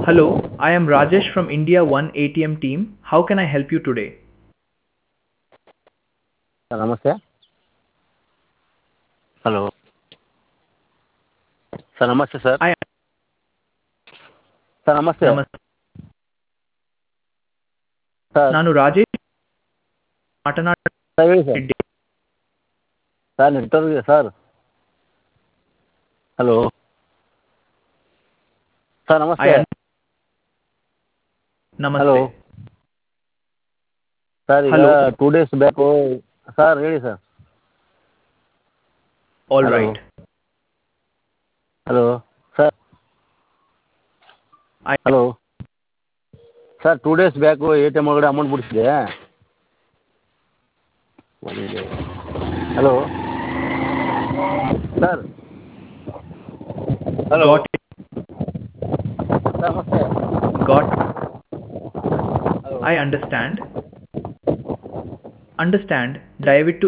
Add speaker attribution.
Speaker 1: Hello, I am Rajesh from India One ATM team. How can I help you today?
Speaker 2: Sir ನಮಸ್ತೆ. Hello sir ನಮಸ್ತೆ sir.
Speaker 1: I
Speaker 2: sir ನಮಸ್ತೆ
Speaker 1: ನಮಸ್ತೆ.
Speaker 2: Sir.
Speaker 1: ನಾನು Rajesh
Speaker 2: sir ಹೇಳಿ ಸರ್.
Speaker 1: ಮಾತನಾಡುತ್ತಿದ್ದೆ.
Speaker 2: ಸರ್ ನೆಟ್ವರ್ಕ್ ಇದೆ ಸರ್. ಹಲೋ ಸರ್
Speaker 1: I
Speaker 2: ನಮಸ್ತೆ.
Speaker 1: am-
Speaker 2: ಹಲೋ
Speaker 1: ನಮಸ್ತೆ.
Speaker 2: ಸರ್ ಈಗ
Speaker 1: ಹಲೋ.
Speaker 2: 2 days back. ಸರ್ ಹೇಳಿ sir.
Speaker 1: All
Speaker 2: hello
Speaker 1: right.
Speaker 2: Hello sir.
Speaker 1: I
Speaker 2: hello sir 2 days back A T M ಒಳಗಡೆ ಅಮೌಂಟ್ ಬಿಡಿಸಿದೆ. Hello sir. Hello
Speaker 1: got it.
Speaker 2: Sir ನಮಸ್ತೆ.
Speaker 1: Got.
Speaker 2: Hello
Speaker 1: I understand. Understand. ದಯವಿಟ್ಟು